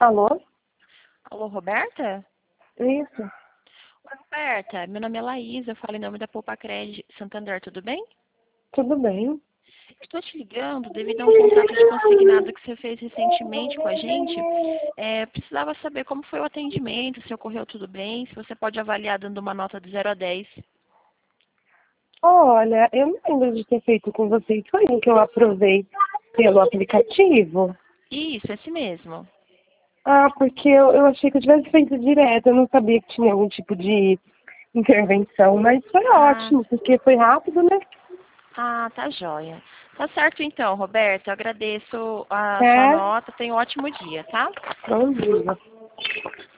Alô? Alô, Roberta? Isso, Oi, Roberta. Meu nome é Laís, eu falo em nome da Poupa-Cred Santander, tudo bem? tudo bem? Estou te ligando devido a um contrato de consignado que você fez recentemente com a gente. Precisava saber como foi o atendimento, se ocorreu tudo bem, se você pode avaliar dando uma nota de 0 a 10. Olha, eu não lembro de ter feito com vocês. Foi um que eu aprovei pelo aplicativo? Isso, esse mesmo. Ah, porque eu achei que eu tivesse feito direto. Eu não sabia que tinha algum tipo de intervenção, mas foi Ah, ótimo, porque foi rápido, né? tá joia. Tá certo então, Roberta. Eu agradeço a sua É, nota. Tenha um ótimo dia, tá? bom dia.